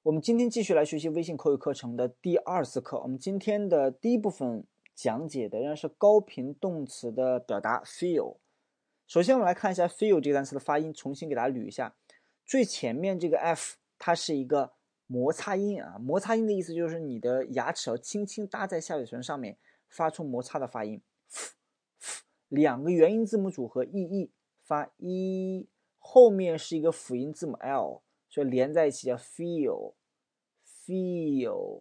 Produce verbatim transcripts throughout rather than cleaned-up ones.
我们今天继续来学习微信口语课程的第二次课。我们今天的第一部分讲解的仍然是高频动词的表达 feel。首先我们来看一下 feel 这个单词的发音，重新给大家捋一下。最前面这个 f 它是一个摩擦音啊，摩擦音的意思就是你的牙齿要轻轻搭在下嘴唇上面，发出摩擦的发音。f, f, 两个元音字母组合 e e 发 e， 后面是一个辅音字母 l， 所以连在一起叫 feel feel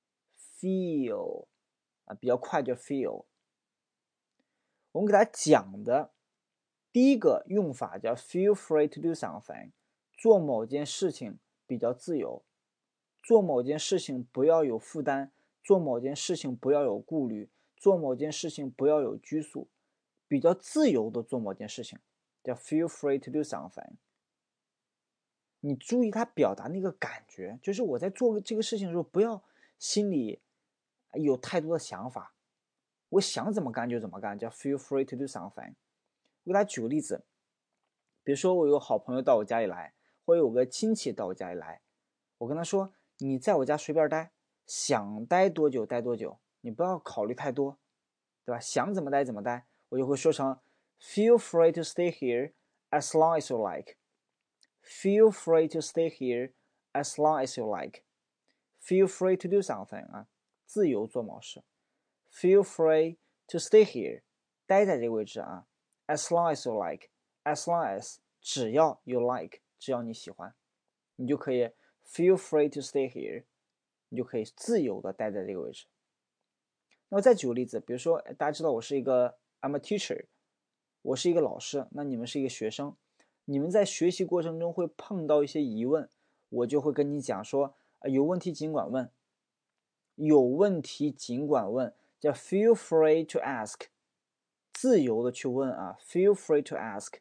feel 啊，比较快叫 feel。我们给大家讲的第一个用法叫 feel free to do something， 做某件事情比较自由，做某件事情不要有负担，做某件事情不要有顾虑，做某件事情不要有拘束，比较自由的做某件事情叫 feel free to do something。 你注意他表达那个感觉，就是我在做这个事情的时候不要心里有太多的想法，我想怎么干就怎么干，叫 feel free to do something。 我给大家举个例子，比如说我有个好朋友到我家里来，或者有个亲戚到我家里来，我跟他说你在我家随便待，想待多久待多久，你不要考虑太多，对吧？想怎么待怎么待，我就会说成 feel free to stay here as long as you like。 Feel free to stay here as long as you like。 Feel free to do something 啊，自由做某事。 Feel free to stay here， 待在这个位置啊， as long as you like。 As long as 只要 you like， 只要你喜欢，你就可以 feel free to stay here， 你就可以自由的待在这个位置。那我再举个例子，比如说大家知道我是一个 I'm a teacher， 我是一个老师，那你们是一个学生，你们在学习过程中会碰到一些疑问，我就会跟你讲说，有问题尽管问，有问题尽管问，叫 feel free to ask， 自由的去问啊 feel free to ask。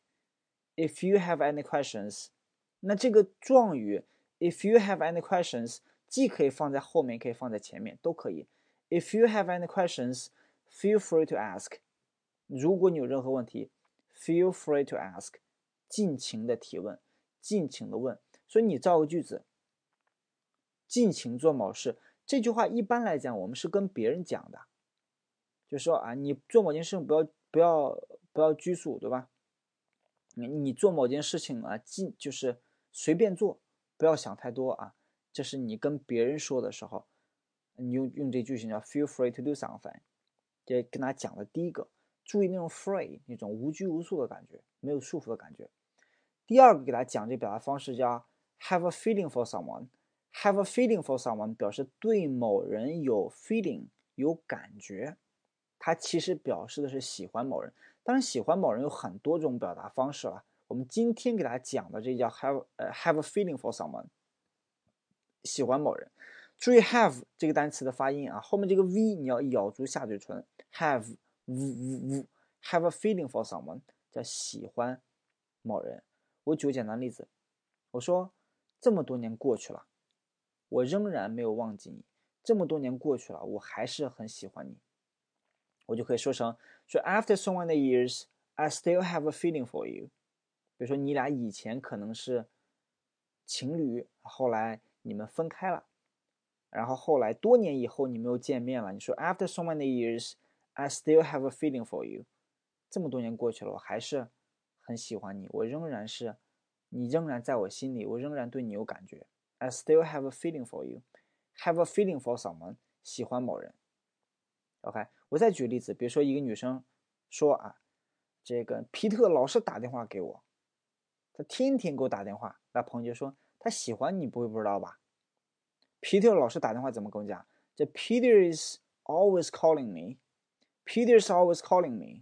If you have any questions， 那这个状语 if you have any questions 既可以放在后面，可以放在前面，都可以。 If you have any questions feel free to ask， 如果你有任何问题 feel free to ask， 尽情的提问，尽情的问。所以你造个句子，尽情做某事，这句话一般来讲我们是跟别人讲的，就说啊，你做某件事情不要不要不要拘束，对吧？你你做某件事情啊，尽就是随便做，不要想太多啊。这是你跟别人说的时候，你用用这句型叫 feel free to do something。这跟大家讲的第一个，注意那种 free 那种无拘无束的感觉，没有束缚的感觉。第二个给大家讲这表达方式叫 have a feeling for someone。have a feeling for someone 表示对某人有 feeling 有感觉，它其实表示的是喜欢某人。当然喜欢某人有很多种表达方式了，我们今天给大家讲的这叫 have,、uh, have a feeling for someone， 喜欢某人。注意 have 这个单词的发音啊，后面这个 v 你要咬住下嘴唇， have v v v have a feeling for someone 叫喜欢某人。我举个简单例子，我说这么多年过去了，我仍然没有忘记你，这么多年过去了，我还是很喜欢你。我就可以说成说 after so many years I still have a feeling for you。 比如说你俩以前可能是情侣，后来你们分开了，然后后来多年以后你们又见面了，你说 after so many years I still have a feeling for you。 这么多年过去了，我还是很喜欢你，我仍然是你仍然在我心里，我仍然对你有感觉。 I still have a feeling for you。 have a feeling for someone 喜欢某人。 OK， 我再举个例子，比如说一个女生说啊，这个皮特老是打电话给我，他天天给我打电话，那朋友就说他喜欢你不会不知道吧？皮特老是打电话怎么跟我讲？这 Peter is always calling me。 Peter's always calling me。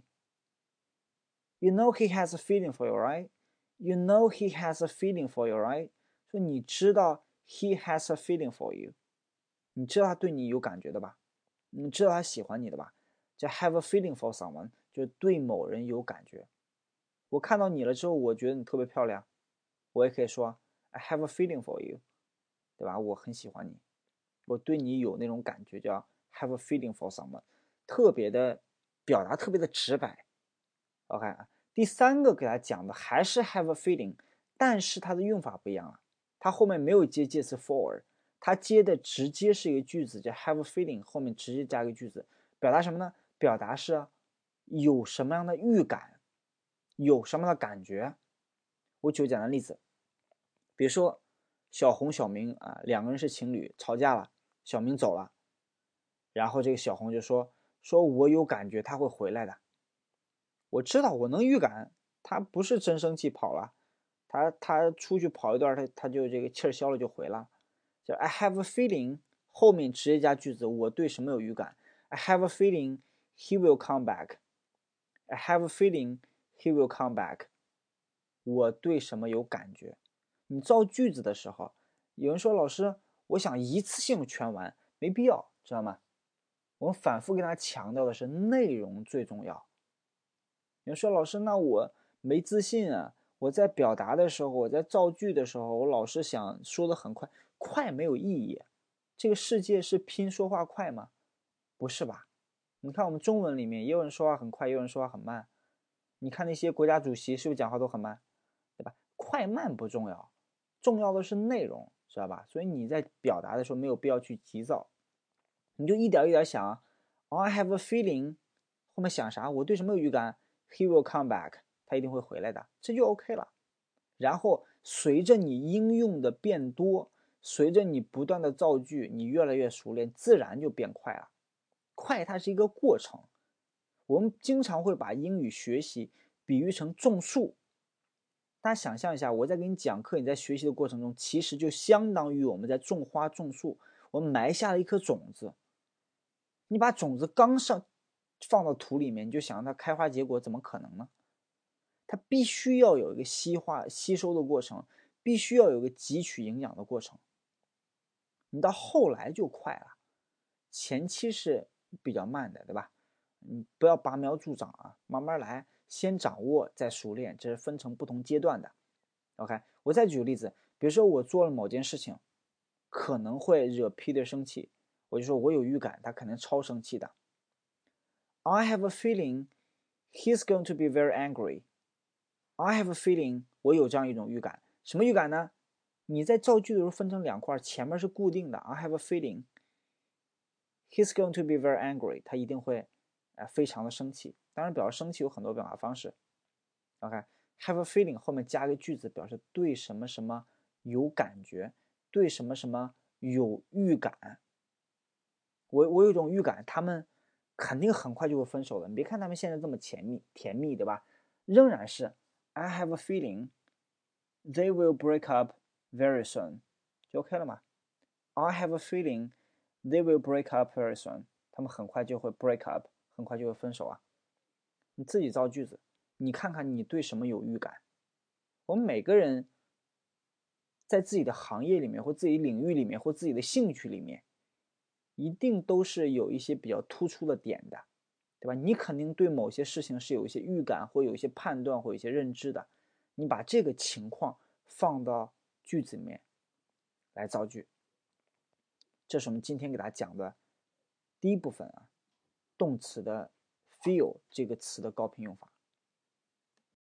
You know he has a feeling for you, right? You know he has a feeling for you, right? 说你知道 he has a feeling for you， 你知道他对你有感觉的吧？你知道他喜欢你的吧？叫 have a feeling for someone， 就是对某人有感觉。我看到你了之后，我觉得你特别漂亮，我也可以说 I have a feeling for you， 对吧？我很喜欢你，我对你有那种感觉，叫 have a feeling for someone， 特别的表达特别的直白。 OK， 第三个给他讲的还是 have a feeling， 但是它的用法不一样了，它后面没有接介词 for， 它接的直接是一个句子，叫 have a feeling， 后面直接加一个句子，表达什么呢？表达是有什么样的预感，有什么样的感觉。我举个简单例子，比如说小红小明啊，两个人是情侣，吵架了，小明走了，然后这个小红就说说我有感觉他会回来的，我知道，我能预感他不是真生气跑了，他他出去跑一段，他他就这个气儿消了就回了。就 I have a feeling 后面直接加句子，我对什么有预感 ？I have a feeling he will come back. I have a feeling he will come back. 我对什么有感觉？你造句子的时候，有人说老师，我想一次性全完，没必要，知道吗？我们反复跟他强调的是内容最重要。有人说老师，那我没自信啊，我在表达的时候，我在造句的时候，我老是想说的很快，快没有意义。这个世界是拼说话快吗？不是吧？你看我们中文里面也有人说话很快，也有人说话很慢。你看那些国家主席是不是讲话都很慢，对吧？快慢不重要，重要的是内容，知道吧？所以你在表达的时候没有必要去急躁，你就一点一点想。I have a feeling， 后面想啥？我对什么有预感？ He will come back， 他一定会回来的，这就 OK 了。然后随着你应用的变多，随着你不断的造句，你越来越熟练，自然就变快了。快它是一个过程，我们经常会把英语学习比喻成种树。大家想象一下，我在给你讲课，你在学习的过程中，其实就相当于我们在种花种树，我们埋下了一颗种子。你把种子刚上放到土里面，你就想让它开花结果，怎么可能呢？它必须要有一个吸化吸收的过程，必须要有一个汲取营养的过程。你到后来就快了，前期是比较慢的，对吧？你不要拔苗助长啊，慢慢来，先掌握再熟练，这是分成不同阶段的。OK， 我再举个例子，比如说我做了某件事情，可能会惹 Peter 生气，我就说我有预感，他肯定超生气的。I have a feeling he's going to be very angry. I have a feeling， 我有这样一种预感。什么预感呢？你在造句的时候分成两块，前面是固定的。I have a feeling he's going to be very angry， 他一定会、呃、非常的生气。当然，表示生气有很多表达方式。OK，have a feeling 后面加个句子，表示对什么什么有感觉，对什么什么有预感。我我有一种预感，他们肯定很快就会分手的。你别看他们现在这么甜蜜，甜蜜，对吧？仍然是 I have a feeling they will break up very soon， 就 OK 了嘛。I have a feeling they will break up very soon， 他们很快就会 break up， 很快就会分手啊。你自己造句子，你看看你对什么有预感。我们每个人在自己的行业里面，或自己领域里面，或自己的兴趣里面，一定都是有一些比较突出的点的，对吧？你肯定对某些事情是有一些预感，或有一些判断，或有一些认知的。你把这个情况放到句子里面来造句，这是我们今天给大家讲的第一部分啊，动词的 feel 这个词的高频用法。